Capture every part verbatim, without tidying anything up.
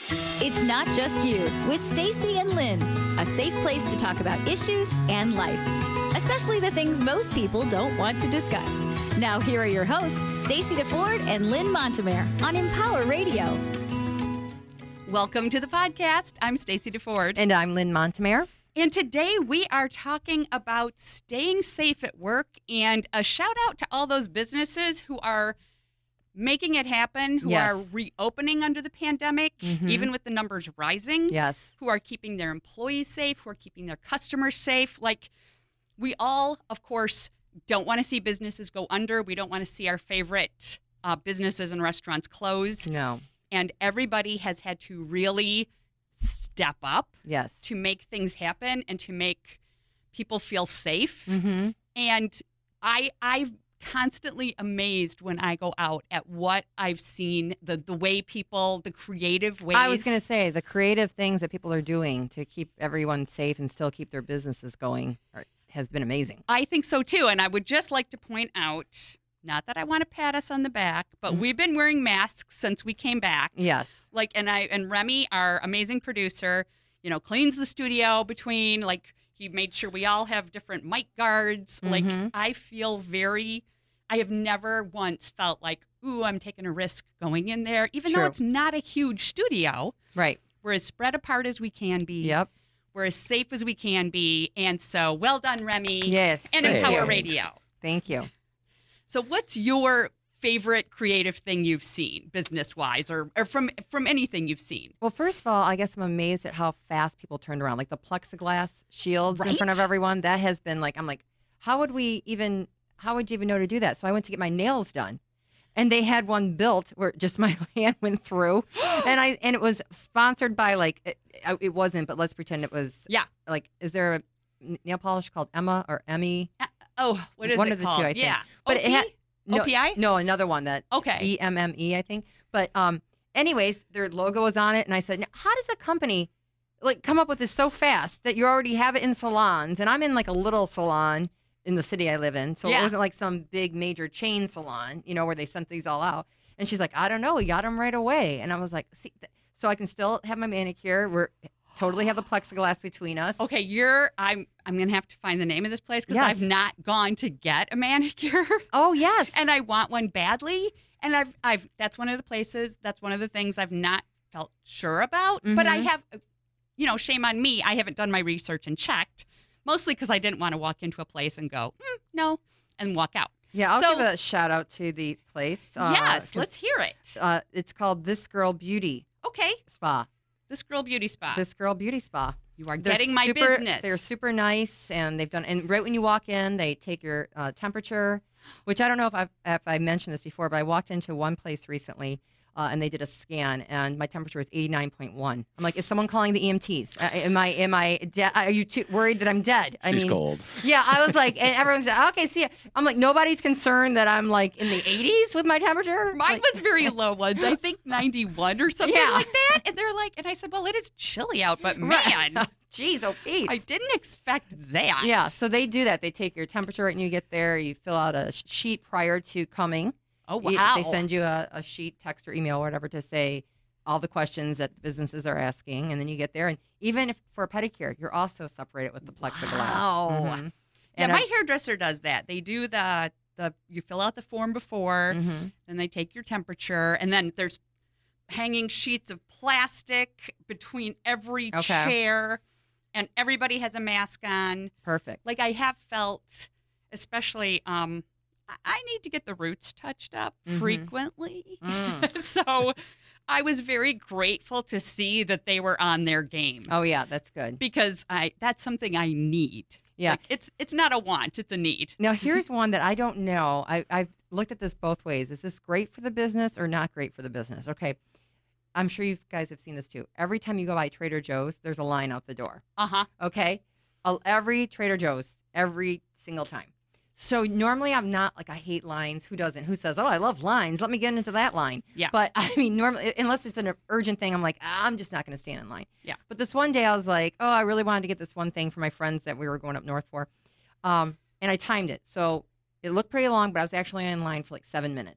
It's Not Just You with Stacy and Lynn, a safe place to talk about issues and life, especially the things most people don't want to discuss. Now here are your hosts, Stacy DeFord and Lynn Montemare on Empower Radio. Welcome to the podcast. I'm Stacy DeFord. And I'm Lynn Montemare. And today we are talking about staying safe at work, and a shout out to all those businesses who are making it happen, who Yes. are reopening under the pandemic, Mhm. even with the numbers rising, Yes. who are keeping their employees safe, who are keeping their customers safe. Like, we all, of course, don't want to see businesses go under. We don't want to see our favorite uh, businesses and restaurants close. No. And everybody has had to really step up Yes. to make things happen and to make people feel safe. Mm-hmm. And I I'm constantly amazed when I go out at what I've seen, the the way people, the creative ways. I was going to say the creative things that people are doing to keep everyone safe and still keep their businesses going are, has been amazing. I think so too. And I would just like to point out, not that I want to pat us on the back, but Mhm. we've been wearing masks since we came back. Yes. Like, and I and Remy, our amazing producer, you know, cleans the studio between, like, he made sure we all have different mic guards. Like, Mhm. I feel very, I have never once felt like, ooh, I'm taking a risk going in there, even though True. it's not a huge studio. Right. We're as spread apart as we can be. Yep. We're as safe as we can be. And so, well done, Remy. Yes. And Thank Empower you. Radio. Thank you. So what's your favorite creative thing you've seen, business-wise, or, or from from anything you've seen? Well, first of all, I guess I'm amazed at how fast people turned around. Like the plexiglass shields in front of Right? everyone. That has been like, I'm like, how would we even, how would you even know to do that? So I went to get my nails done. And they had one built where just my hand went through, and I and it was sponsored by like it, it wasn't, but let's pretend it was. Yeah. Like, is there a nail polish called Emma or Emmy? Oh, what is One it of the called? two, I think. Yeah. But O P? it had no, O P I? No, another one that Okay. E M M E, I think. But um, anyways, their logo was on it, and I said, "Now, how does a company like come up with this so fast that you already have it in salons?" And I'm in like a little salon in the city I live in, so Yeah. it wasn't like some big major chain salon, you know, where they sent these all out. And she's like, "I don't know, we got them right away." And I was like, "See, th- so I can still have my manicure. We're totally have the plexiglass between us." Okay, you're. I'm. I'm gonna have to find the name of this place because Yes. I've not gone to get a manicure, Oh yes. and I want one badly. And I've. I've. That's one of the places. That's one of the things I've not felt sure about. But I Mhm. have. You know, shame on me. I haven't done my research and checked. Mostly because I didn't want to walk into a place and go, hmm, no, and walk out. yeah, I'll so- give a shout out to the place. uh, yes, 'cause, let's hear it. Uh, it's called This Girl Beauty Okay, Spa. this girl beauty spot. This Girl Beauty Spa. you are They're getting my super- business. They're super nice, and they've done. And right when you walk in, they take your uh, temperature, which I don't know if I've if I mentioned this before, but I walked into one place recently, uh, and they did a scan, and my temperature was eighty-nine point one. I'm like, is someone calling the E M Ts? Uh, am I am I de- are you too worried that I'm dead? I She's mean, cold. yeah, I was like, and everyone said, okay, see ya. I'm like, nobody's concerned that I'm like in the eighties with my temperature. Mine Like- was very low once. I think ninety-one or something Yeah. like that. And they're like, and I said, well, it is chilly out, but man, Right. Jeez, oh, Pete. I didn't expect that. Yeah, so they do that. They take your temperature right when you get there. You fill out a sh- sheet prior to coming. Oh, You- wow. They send you a, a sheet, text or email, or whatever, to say all the questions that businesses are asking, and then you get there. And even if for a pedicure, you're also separated with the plexiglass. Wow. Mhm. Yeah, And my I- hairdresser does that. They do the, the you fill out the form before, Mhm. then they take your temperature, and then there's hanging sheets of plastic between every Okay. chair, and everybody has a mask on. Perfect. Like, I have felt, especially, um, I- I need to get the roots touched up Mhm. frequently. Mm. So I was very grateful to see that they were on their game Oh yeah, that's good. because I that's something I need. Yeah. Like, it's it's not a want, it's a need. Now here's one that I don't know. I, I've looked at this both ways. Is this great for the business or not great for the business? Okay. I'm sure you guys have seen this too. Every time you go by Trader Joe's, there's a line out the door. Uh-huh. Okay. Uh, Every Trader Joe's, every single time. So normally I'm not like, I hate lines. Who doesn't? Who says, oh, I love lines. Let me get into that line. Yeah. But I mean, normally, unless it's an urgent thing, I'm like, "Ah, I'm just not going to stand in line. Yeah. But this one day I was like, oh, I really wanted to get this one thing for my friends that we were going up north for. Um, and I timed it. So it looked pretty long, but I was actually in line for like seven minutes.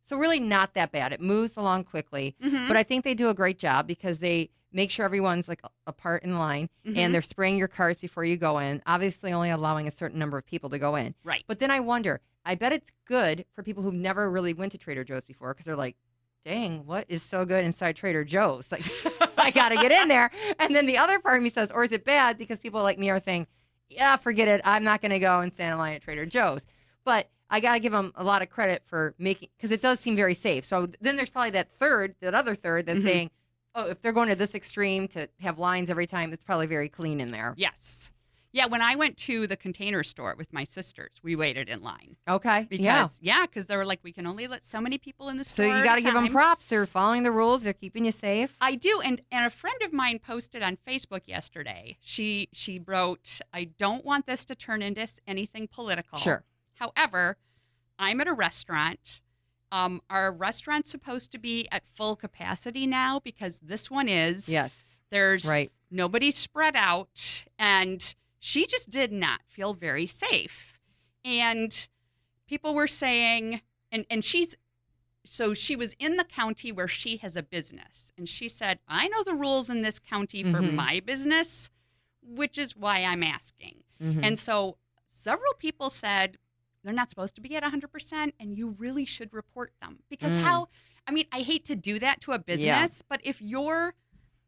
So really not that bad. It moves along quickly. Mhm. But I think they do a great job because they make sure everyone's like apart in line Mhm. and they're spraying your cars before you go in, obviously only allowing a certain number of people to go in. Right. But then I wonder, I bet it's good for people who've never really went to Trader Joe's before because they're like, dang, what is so good inside Trader Joe's? Like, I got to get in there. And then the other part of me says, or is it bad because people like me are saying, yeah, forget it. I'm not going to go and stand in line at Trader Joe's. But I got to give them a lot of credit for making, because it does seem very safe. So then there's probably that third, that other third that's Mhm. saying, oh, if they're going to this extreme to have lines every time, it's probably very clean in there. Yes. Yeah, when I went to the Container Store with my sisters, we waited in line. Okay. Because, yeah. yeah, because they were like, we can only let so many people in the So store. you got to give them props. They're following the rules. They're keeping you safe. I do, and and a friend of mine posted on Facebook yesterday. She she wrote, "I don't want this to turn into anything political. Sure. However, I'm at a restaurant. Um, our restaurant's supposed to be at full capacity now because this one is. Yes. There's Right. nobody spread out, and she just did not feel very safe. And people were saying, and and she's. So she was in the county where she has a business. And she said, I know the rules in this county for Mhm. my business, which is why I'm asking. Mhm. And so several people said they're not supposed to be at one hundred percent and you really should report them. Because Mm. how, I mean, I hate to do that to a business, but if you're,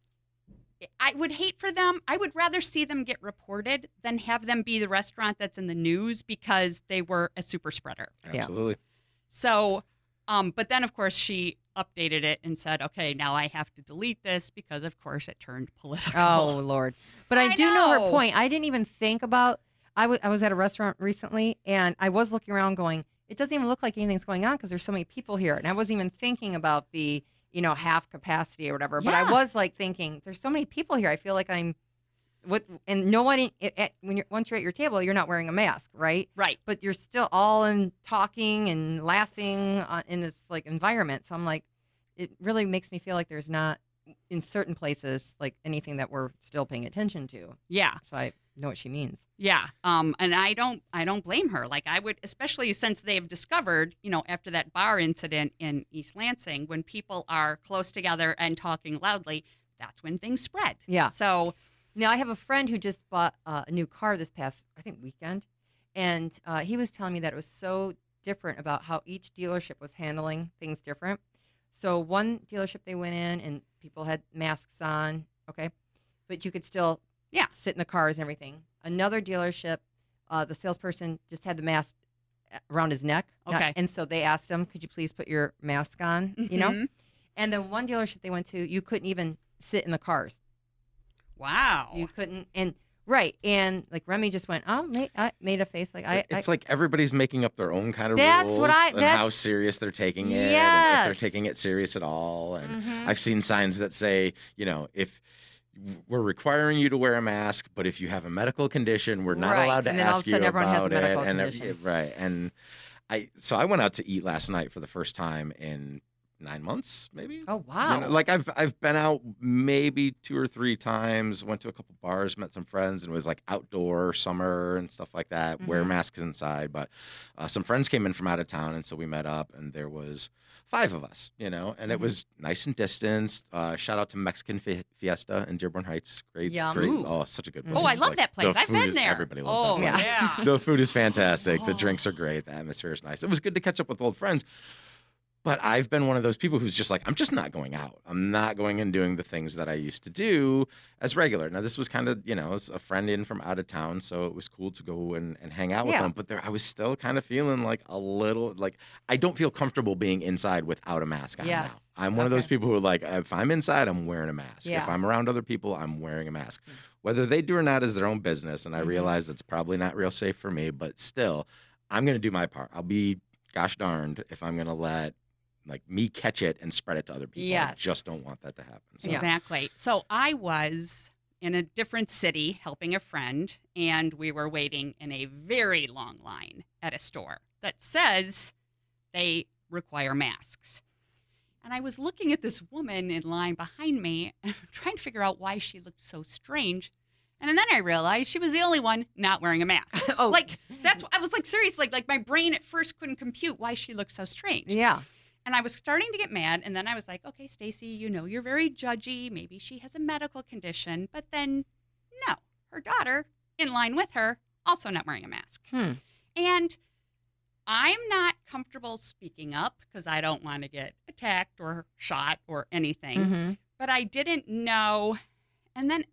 I would hate for them, I would rather see them get reported than have them be the restaurant that's in the news because they were a super spreader. Yeah. Absolutely. So, um, but then of course she updated it and said, okay, now I have to delete this because of course it turned political. Oh, Lord. But I, I do know. know. her point. I didn't even think about, I wa- I was at a restaurant recently and I was looking around going, it doesn't even look like anything's going on because there's so many people here. And I wasn't even thinking about the, you know, half capacity or whatever. But I Yeah. was like thinking, there's so many people here. I feel like I'm, what, and no one, it, it, when you're, once you're at your table, you're not wearing a mask, right? Right. But you're still all in talking and laughing uh, in this like environment. So I'm like, it really makes me feel like there's not in certain places like anything that we're still paying attention to. Yeah. So I know what she means. Yeah. Um, and I don't I don't blame her. Like I would, especially since they've discovered, you know, after that bar incident in East Lansing, when people are close together and talking loudly, that's when things spread. Yeah. So Now I have a friend who just bought uh, a new car this past, I think, weekend, and uh, he was telling me that it was so different about how each dealership was handling things different. So one dealership they went in and people had masks on, okay, but you could still Yeah. sit in the cars and everything. Another dealership, uh, the salesperson just had the mask around his neck. Not- Okay. and so they asked him, could you please put your mask on, you know? Mhm. And then one dealership they went to, you couldn't even sit in the cars. Wow. You couldn't, and right, and like Remy just went, oh, made, I made a face like I. It's I like everybody's making up their own kind of That's rules what I- and how that's- serious they're taking it, and if Yes. they're taking it serious at all. And Mhm. I've seen signs that say, you know, if we're requiring you to wear a mask, but if you have a medical condition, we're not Right, allowed to and then all of a ask you sudden everyone has a about medical it. And ev- condition. right, and I so I went out to eat last night for the first time in nine months, maybe. Oh You wow! know, like I've I've been out maybe two or three times. Went to a couple bars, met some friends, and it was like outdoor summer and stuff like that. Wear Mhm. masks inside, but uh, some friends came in from out of town, and so we met up, and there was five of us, you know, and Mhm. it was nice and distanced. Uh, shout out to Mexican Fi- Fiesta in Dearborn Heights. Great, Yum. great. Ooh. Oh, such a good Oh, place. Oh, I love Like, that place. the I've food been is- there. Everybody loves oh, that place. yeah. The food is fantastic. The Oh. drinks are great. The atmosphere is nice. It was good to catch up with old friends. But I've been one of those people who's just like, I'm just not going out. I'm not going and doing the things that I used to do as regular. Now, this was kind of, you know, it's a friend in from out of town, so it was cool to go and, and hang out with Yeah. them. But there, I was still kind of feeling like a little, like, I don't feel comfortable being inside without a mask on Yes. now. I'm one of those Okay. people who are like, if I'm inside, I'm wearing a mask. Yeah. If I'm around other people, I'm wearing a mask. Mm. Whether they do or not is their own business. And I Mhm. realize it's probably not real safe for me, but still, I'm going to do my part. I'll be gosh darned if I'm going to let like me catch it and spread it to other people. I Yes. just don't want that to happen. So. Yeah. Exactly. So I was in a different city helping a friend, and we were waiting in a very long line at a store that says they require masks. And I was looking at this woman in line behind me and trying to figure out why she looked so strange. And then I realized she was the only one not wearing a mask. oh, Like, that's, I was like, seriously, like, like my brain at first couldn't compute why she looked so strange. yeah. And I was starting to get mad. And then I was like, okay, Stacy, you know, you're very judgy. Maybe she has a medical condition. But then, no, her daughter, in line with her, also not wearing a mask. Hmm. And I'm not comfortable speaking up because I don't want to get attacked or shot or anything. Mm-hmm. But I didn't know. And then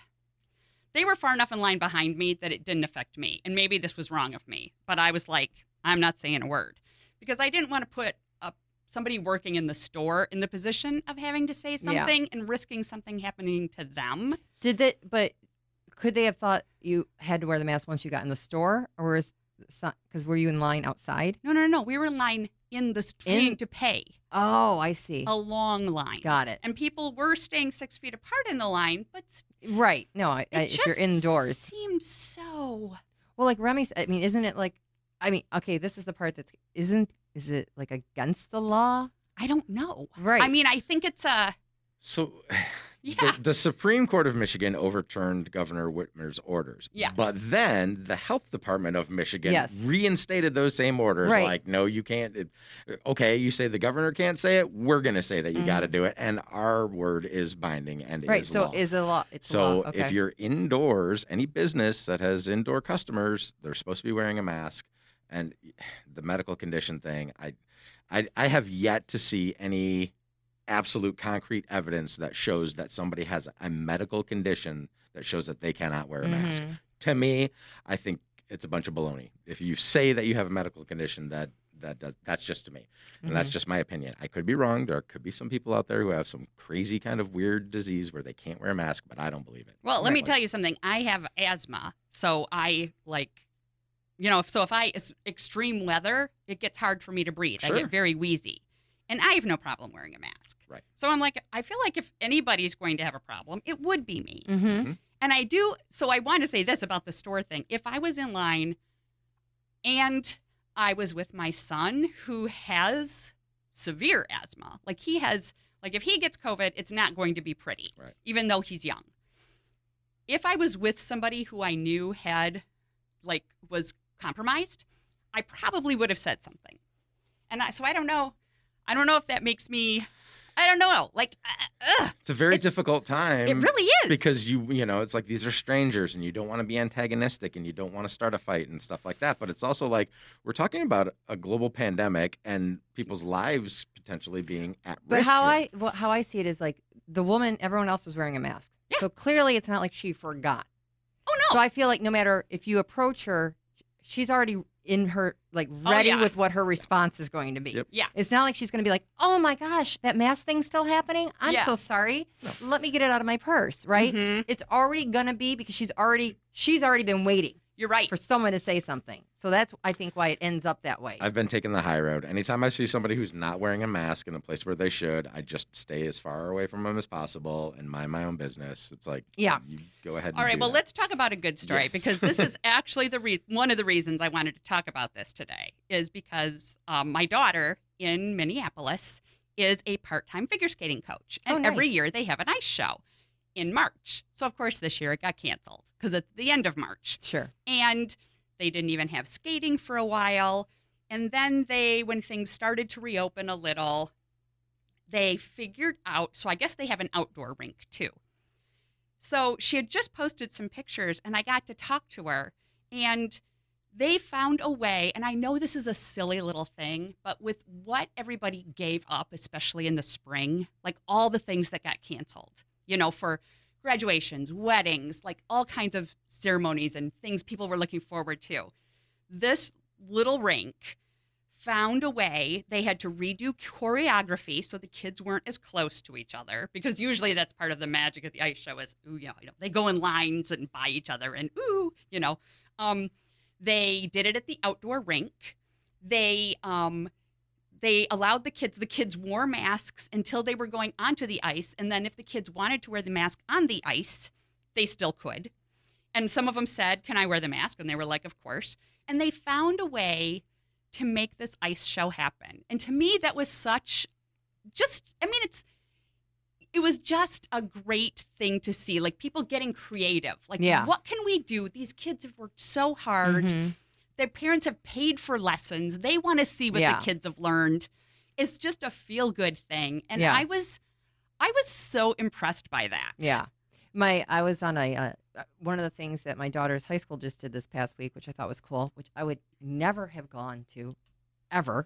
they were far enough in line behind me that it didn't affect me. And maybe this was wrong of me. But I was like, I'm not saying a word. Because I didn't want to put a, somebody working in the store in the position of having to say something and risking something happening to them. Did they, but could they have thought you had to wear the mask once you got in the store? Or is because were you in line outside? No, no, no. We were in line in the store In- to pay. Oh, I see. A long line. Got it. And people were staying six feet apart in the line, but Right. No, I, it I, just if you're indoors. seemed so. Well, like Remy said, I mean, isn't it like, I mean, okay, this is the part that's, isn't, is it like against the law? I don't know. Right. I mean, I think it's a. So Yeah. the, the Supreme Court of Michigan overturned Governor Whitmer's orders. Yes. But then the Health Department of Michigan Yes. reinstated those same orders. Right. Like, no, you can't. It, okay, you say the governor can't say it. We're going to say that you Mhm. got to do it. And our word is binding and Right. is So law. is it a law? It's a So law. Okay. if you're indoors, any business that has indoor customers, they're supposed to be wearing a mask. And the medical condition thing, I, I, I have yet to see any absolute concrete evidence that shows that somebody has a medical condition that shows that they cannot wear a mask. Mhm. To me, I think it's a bunch of baloney. If you say that you have a medical condition, that that, that that's just to me, and that's Mhm. just my opinion. I could be wrong. There could be some people out there who have some crazy kind of weird disease where they can't wear a mask, but I don't believe it. Well, let me Right. tell you something. I have asthma, so I like, you know, if, so if I it's extreme weather, it gets hard for me to breathe. I Sure. get very wheezy, and I have no problem wearing a mask. Right. So I'm like, I feel like if anybody's going to have a problem, it would be me. Mhm. And I do. So I want to say this about the store thing. If I was in line, and I was with my son who has severe asthma, like he has, like if he gets COVID, it's not going to be pretty, Right. even though he's young. If I was with somebody who I knew had, like, was compromised, I probably would have said something. And I, so I don't know. I don't know if that makes me, I don't know. Like, uh, ugh, It's a very It's- difficult time. it really is. Because you, you know, it's like these are strangers and you don't want to be antagonistic and you don't want to start a fight and stuff like that. But it's also like we're talking about a global pandemic and people's lives potentially being at But risk. how here. I well, how I see it is like the woman, everyone else was wearing a mask. Yeah. So clearly it's not like she forgot. oh, no. So I feel like no matter if you approach her, she's already in her, like, Oh, ready yeah. with what her response is going to be. Yep. Yeah. It's not like she's going to be like, oh my gosh, that mask thing's still happening? I'm Yeah. so sorry. No. Let me get it out of my purse, right? Mhm. It's already going to be because she's already, she's already been waiting You're right. for someone to say something. So that's, I think, why it ends up that way. I've been taking the high road. Anytime I see somebody who's not wearing a mask in a place where they should, I just stay as far away from them as possible and mind my own business. It's like, Yeah. you go ahead. All and right, do well, that. let's talk about a good story Yes. because this is actually the re- one of the reasons I wanted to talk about this today is because um, my daughter in Minneapolis is a part-time figure skating coach, Oh, and every nice. year they have an ice show in March. So of course this year it got canceled because it's the end of March, Sure. and they didn't even have skating for a while. And then they, when things started to reopen a little, they figured out, so I guess they have an outdoor rink too. So she had just posted some pictures and I got to talk to her and they found a way, and I know this is a silly little thing, but with what everybody gave up, especially in the spring, like all the things that got canceled, you know, for graduations, weddings, like all kinds of ceremonies and things people were looking forward to. This little rink found a way. They had to redo choreography so the kids weren't as close to each other, because usually that's part of the magic of the ice show is, ooh, you know, you know, they go in lines and by each other and ooh, you know. Um, they did it at the outdoor rink. They um, they allowed the kids, the kids wore masks until they were going onto the ice. And then if the kids wanted to wear the mask on the ice, they still could. And some of them said, can I wear the mask? And they were like, of course. And they found a way to make this ice show happen. And to me, that was such just, I mean, it's, it was just a great thing to see. Like people getting creative. Like, Yeah. what can we do? These kids have worked so hard. Mhm. Their parents have paid for lessons. They want to see what Yeah. the kids have learned. it's just a feel good thing. And Yeah. I was I was so impressed by that. Yeah. My I was on a uh, one of the things that my daughter's high school just did this past week, which I thought was cool, which I would never have gone to ever.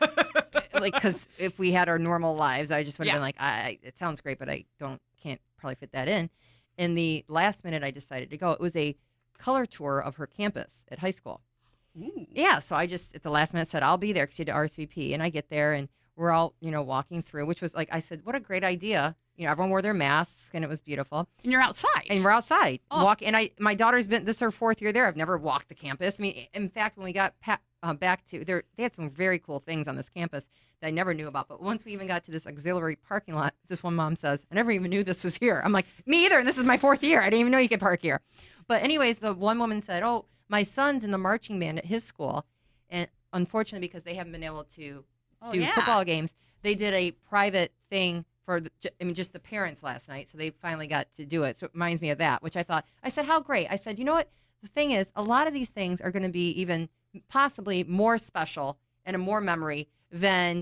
Like, because if we had our normal lives, I just would have Yeah. been like, I, it sounds great, but I don't can't probably fit that in. In the last minute, I decided to go. It was a color tour of her campus at high school. Ooh. Yeah, so I just at the last minute said I'll be there because she had to R S V P, and I get there and we're all you know walking through, which was like I said, what a great idea. You know, everyone wore their masks and it was beautiful. And you're outside. And we're outside Oh. walk. And I, my daughter's been this is her fourth year there. I've never walked the campus. I mean, in fact, when we got pa- uh, back to there, they had some very cool things on this campus that I never knew about. But once we even got to this auxiliary parking lot, this one mom says, "I never even knew this was here." I'm like, "Me either." And this is my fourth year. I didn't even know you could park here. But anyways, the one woman said, "Oh, my son's in the marching band at his school, and unfortunately, because they haven't been able to oh, do yeah. football games, they did a private thing." For the, I mean, just the parents last night, so they finally got to do it. So it reminds me of that, which I thought. I said, "How great!" I said, "You know what? The thing is, a lot of these things are going to be even possibly more special and a more memory than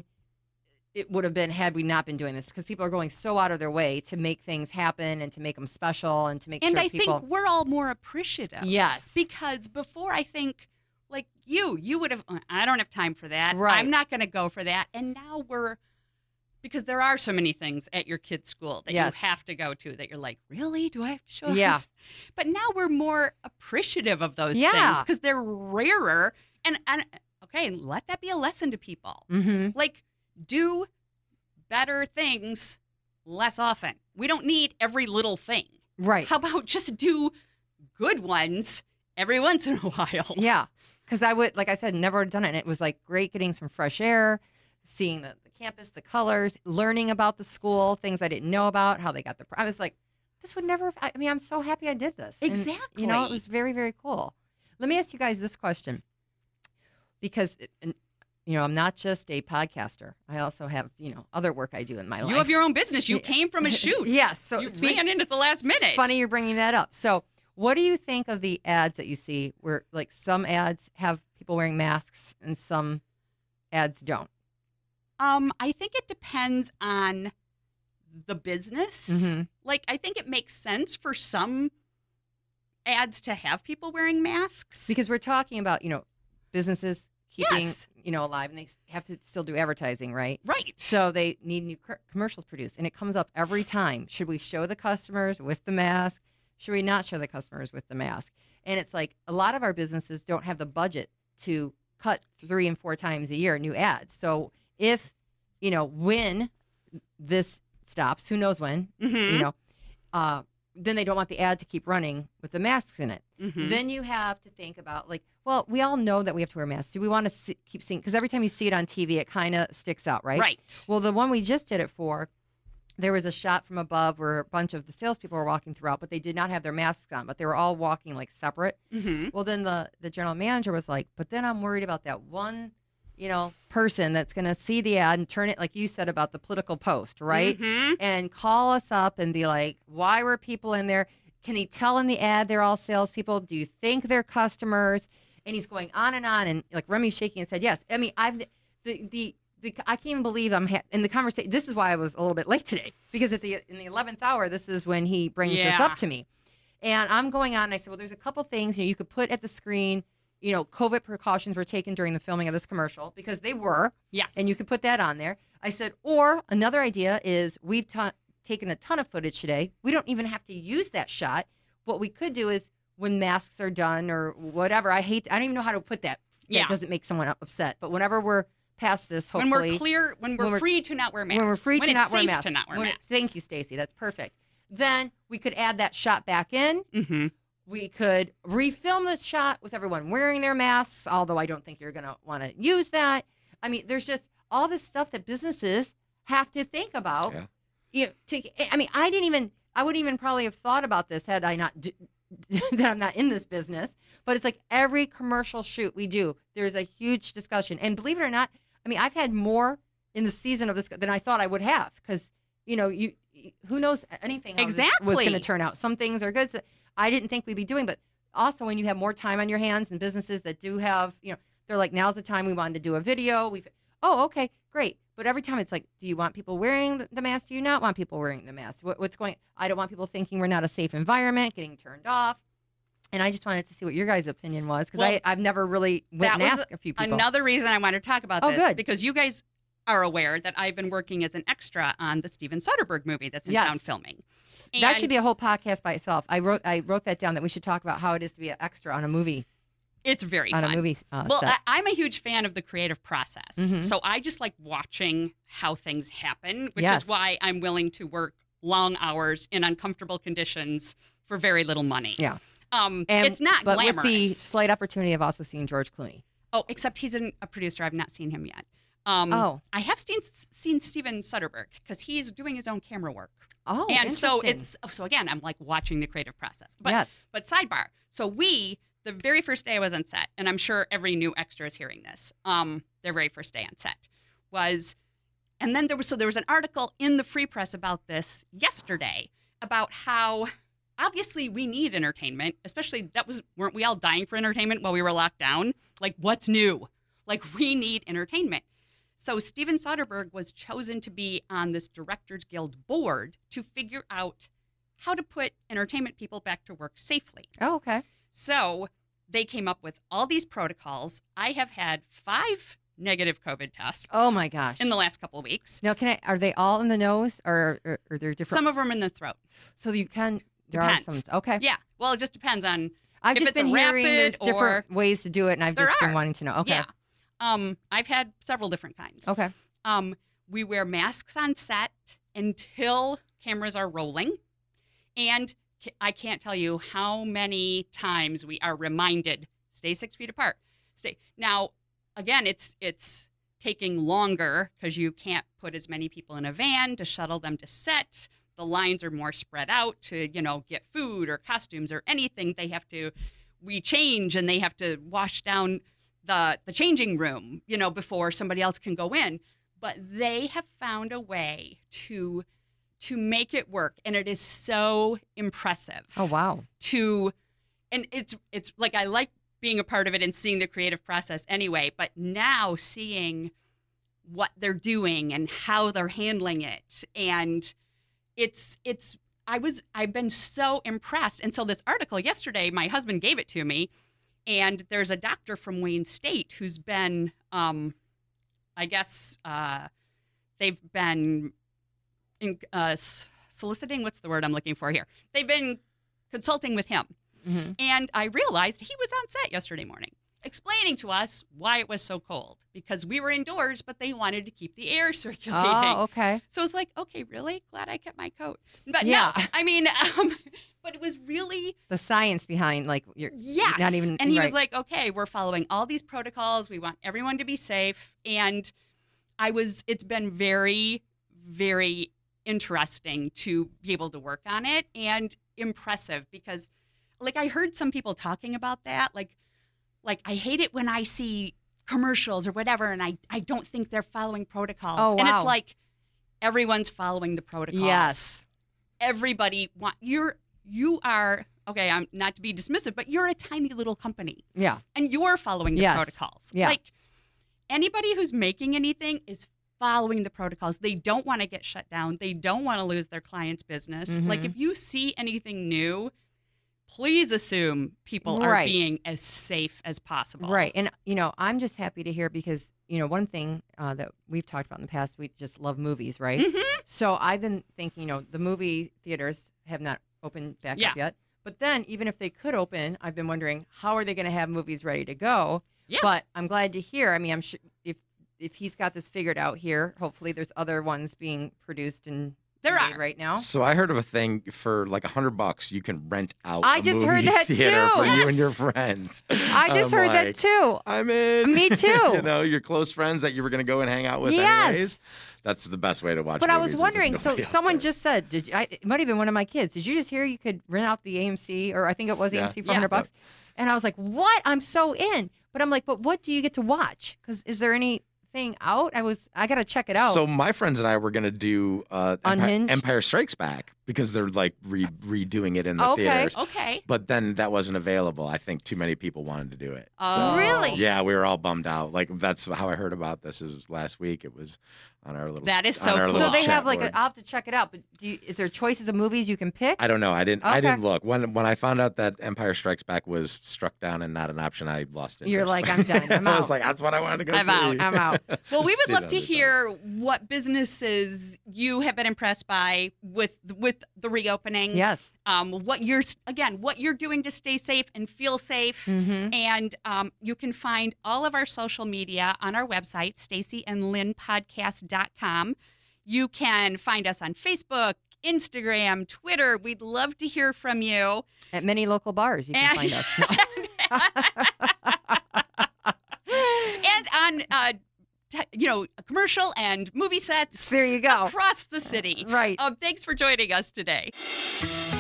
it would have been had we not been doing this, because people are going so out of their way to make things happen and to make them special and to make And sure I people." think we're all more appreciative. Yes. Because before, I think, like you, you would have, I don't have time for that. Right. I'm not going to go for that. And now we're, because there are so many things at your kid's school that Yes. you have to go to that you're like, really? Do I have to show up? Yeah. But now we're more appreciative of those Yeah. things because they're rarer. And, and okay, let that be a lesson to people. Mm-hmm. Like, do better things less often. We don't need every little thing. Right. How about just do good ones every once in a while? Yeah, because I would, like I said, never had done it. And it was like great getting some fresh air, seeing the, the campus, the colors, learning about the school, things I didn't know about, how they got the. I was like, this would never. I mean, I'm so happy I did this. And, Exactly. you know, it was very, very cool. Let me ask you guys this question, because and, you know I'm not just a podcaster. I also have you know other work I do in my life. You have your own business. You Yeah. came from a shoot. Yes. So you speak- ran in at the last minute. It's funny you're bringing that up. So, what do you think of the ads that you see where, like, some ads have people wearing masks and some ads don't? Um, I think it depends on the business. Mm-hmm. Like, I think it makes sense for some ads to have people wearing masks. Because we're talking about, you know, businesses keeping, Yes. you know, alive, and they have to still do advertising, right? Right. So they need new co- commercials produced, and it comes up every time. Should we show the customers with the mask? Should we not show the customers with the mask? And it's like a lot of our businesses don't have the budget to cut three and four times a year new ads. So if, you know, when this stops, who knows when, Mhm. you know, uh, then they don't want the ad to keep running with the masks in it. Mhm. Then you have to think about, like, well, we all know that we have to wear masks. Do we want to see, keep seeing? Because every time you see it on T V, it kind of sticks out, right? Right. Well, the one we just did it for, there was a shot from above where a bunch of the salespeople were walking throughout, but they did not have their masks on, but they were all walking like separate. Mm-hmm. Well, then the, the general manager was like, but then I'm worried about that one, you know, person that's going to see the ad and turn it, like you said about the political post, right? Mm-hmm. And call us up and be like, why were people in there? Can he tell in the ad they're all salespeople? Do you think they're customers? And he's going on and on. And like Remy's shaking his head, yes. I mean, I've, the, the, the I can't even believe I'm ha- in the conversation. This is why I was a little bit late today, because at the, in the eleventh hour, this is when he brings this Yeah. up to me. And I'm going on and I said, well, there's a couple things, you know, you could put at the screen, you know, COVID precautions were taken during the filming of this commercial, because they were. Yes. And you could put that on there. I said, or another idea is we've ta- taken a ton of footage today. We don't even have to use that shot. What we could do is when masks are done or whatever, I hate, I don't even know how to put that. Yeah. That doesn't make someone upset. But whenever we're past this, when hopefully. we're clear, when we're, when we're- free to not wear masks. When we're free when to it's not wear safe masks. to not wear When- masks. Thank you, Stacy. That's perfect. Then we could add that shot back in. Mm-hmm. We could refilm the shot with everyone wearing their masks, although I don't think you're going to want to use that. I mean, there's just all this stuff that businesses have to think about. Yeah. You know, to, I mean, I didn't even, I wouldn't even probably have thought about this had I not, d- that I'm not in this business. But it's like every commercial shoot we do, there's a huge discussion. And believe it or not, I mean, I've had more in the season of this than I thought I would have, because, you know, you who knows anything how this was Exactly. going to turn out. Some things are good. So I didn't think we'd be doing, but also when you have more time on your hands and businesses that do have, you know, they're like, now's the time we wanted to do a video. We've, oh, okay, great. But every time it's like, do you want people wearing the- the mask? Do you not want people wearing the mask? What, what's going? I don't want people thinking we're not a safe environment, getting turned off. And I just wanted to see what your guys' opinion was because Well, I've never really went that and was asked a few people. Another reason I wanted to talk about Oh, this good. because you guys are aware that I've been working as an extra on the Steven Soderbergh movie that's in Yes. town filming. That should And be a whole podcast by itself. I wrote I wrote that down that we should talk about how it is to be an extra on a movie It's very on fun. a movie. Uh, Well, set. I, I'm a huge fan of the creative process. Mhm. So I just like watching how things happen, which Yes. is why I'm willing to work long hours in uncomfortable conditions for very little money. Yeah. Um, and, it's not but glamorous. with the slight opportunity of also seeing George Clooney. Oh, except he's an, a producer. I've not seen him yet. Um, Oh. I have seen, seen Steven Soderbergh because he's doing his own camera work. Oh, and so interesting. it's so again, I'm like watching the creative process. But yes. but sidebar. So we, the very first day I was on set, and I'm sure every new extra is hearing this. Um, their very first day on set was, and then there was so there was an article in the Free Press about this yesterday about how obviously we need entertainment, especially that was weren't we all dying for entertainment while we were locked down? Like what's new? Like we need entertainment. So Steven Soderbergh was chosen to be on this Directors Guild board to figure out how to put entertainment people back to work safely. Oh, okay. So they came up with all these protocols. I have had five negative COVID tests. Oh my gosh. In the last couple of weeks. Now, can I? Are they all in the nose, or or, or they're different? Some of them in the throat. So you can. There Depends. are some. Okay. Yeah. Well, it just depends on. I've if just it's a been hearing rapid there's different or- ways to do it, and I've There just been are. wanting to know. Okay. Yeah. Um, I've had several different kinds. Okay. Um, we wear masks on set until cameras are rolling. And ca- I can't tell you how many times we are reminded, stay six feet apart. Stay. Now, again, it's it's taking longer because you can't put as many people in a van to shuttle them to set. The lines are more spread out to, you know, get food or costumes or anything. They have to rechange and they have to wash down the the changing room, you know, before somebody else can go in. But they have found a way to to make it work, and it is so impressive. Oh wow. To and it's it's like I like being a part of it and seeing the creative process anyway, but now seeing what they're doing and how they're handling it, and it's it's I was I've been so impressed. And so this article yesterday, my husband gave it to me, and there's a doctor from Wayne State who's been um I guess uh, they've been in, uh, soliciting. What's the word I'm looking for here? They've been consulting with him. Mm-hmm. And I realized he was on set yesterday morning explaining to us why it was so cold because we were indoors, but they wanted to keep the air circulating. Oh, okay. So it's like, okay, really? Glad I kept my coat. But Yeah. no, I mean, um, but it was really The science behind like you're Yes. not even. And he right. was like, okay, we're following all these protocols. We want everyone to be safe. And I was, it's been very, very interesting to be able to work on it and impressive because, like, I heard some people talking about that. Like, like I hate it when I see commercials or whatever, and I, I don't think they're following protocols. Oh, And wow. it's like everyone's following the protocols. Yes. Everybody want you're you are okay, I'm not to be dismissive, but you're a tiny little company Yeah. and you're following the Yes. protocols. Yeah. Like anybody who's making anything is following the protocols. They don't want to get shut down. They don't want to lose their client's business. Mhm. Like if you see anything new, please assume people Right. are being as safe as possible. Right. And, you know, I'm just happy to hear because, you know, one thing uh, that we've talked about in the past, we just love movies, right? Mhm. So I've been thinking, you know, the movie theaters have not opened back Yeah. up yet. But then even if they could open, I've been wondering, how are they going to have movies ready to go? Yeah. But I'm glad to hear. I mean, I'm sure if, if he's got this figured out here, hopefully there's other ones being produced and There made are. right now. So I heard of a thing for like a hundred bucks. You can rent out. I a just movie heard that theater too. for you and your Yes. friends. I just I'm heard like, that too. I'm in. Me too. you know, your close friends that you were going to go and hang out with Yes. anyways. That's the best way to watch. But I movies was if there's wondering, so nobody else someone there. just said, did you, I, it might have been one of my kids. Did you just hear you could rent out the A M C, or I think it was Yeah. A M C for Yeah. one hundred bucks? And I was like, what? I'm so in. But I'm like, but what do you get to watch? Because is there any thing out? I was I gotta check it out. So my friends and I were gonna do uh, Empire, Unhinged? Empire Strikes Back because they're like re- redoing it in the Okay. theaters. Okay. But then that wasn't available. I think too many people wanted to do it. Oh. Really? Yeah, we were all bummed out. Like that's how I heard about this. Is last week. It was on our little. That is on so our cool. little So they chat have like board. a, I'll have to check it out. But do you, is there choices of movies you can pick? I don't know. I didn't. I Okay. didn't look when when I found out that Empire Strikes Back was struck down and not an option. I lost interest. You're like, I'm done. I'm I was out. like, that's what I wanted to go I'm see. out. I'm out. Well, we would See love it to on the hear what businesses you have been impressed by with with the reopening. Yes. Um, what you're again, what you're doing to stay safe and feel safe. Mm-hmm. And um, you can find all of our social media on our website, stacy and lynn podcast dot com. You can find us on Facebook, Instagram, Twitter. We'd love to hear from you. At many local bars, you can And- find us. and on, uh, te- you know, commercial and movie sets There you go. across the city. Right. Um, thanks for joining us today.